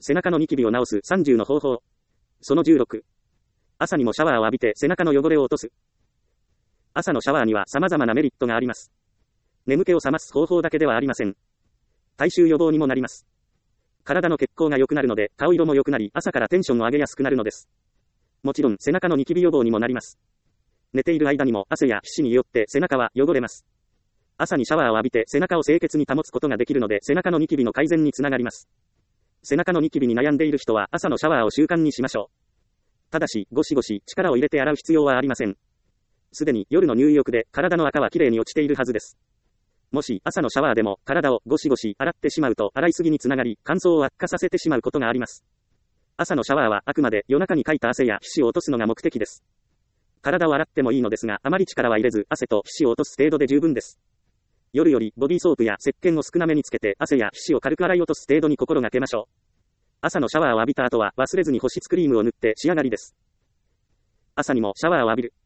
背中のニキビを治す30の方法。その16。朝にもシャワーを浴びて背中の汚れを落とす。朝のシャワーには様々なメリットがあります。眠気を覚ます方法だけではありません。体臭予防にもなります。体の血行が良くなるので、顔色も良くなり、朝からテンションを上げやすくなるのです。もちろん、背中のニキビ予防にもなります。寝ている間にも汗や皮脂によって背中は汚れます。朝にシャワーを浴びて背中を清潔に保つことができるので、背中のニキビの改善につながります。背中のニキビに悩んでいる人は朝のシャワーを習慣にしましょう。ただし、ゴシゴシ力を入れて洗う必要はありません。すでに夜の入浴で体の垢はきれいに落ちているはずです。もし朝のシャワーでも体をゴシゴシ洗ってしまうと洗いすぎにつながり乾燥を悪化させてしまうことがあります。朝のシャワーはあくまで夜中にかいた汗や皮脂を落とすのが目的です。体を洗ってもいいのですが、あまり力は入れず汗と皮脂を落とす程度で十分です。夜よりボディーソープや石鹸を少なめにつけて汗や皮脂を軽く洗い落とす程度に心がけましょう。朝のシャワーを浴びた後は忘れずに保湿クリームを塗って仕上がりです。朝にもシャワーを浴びる。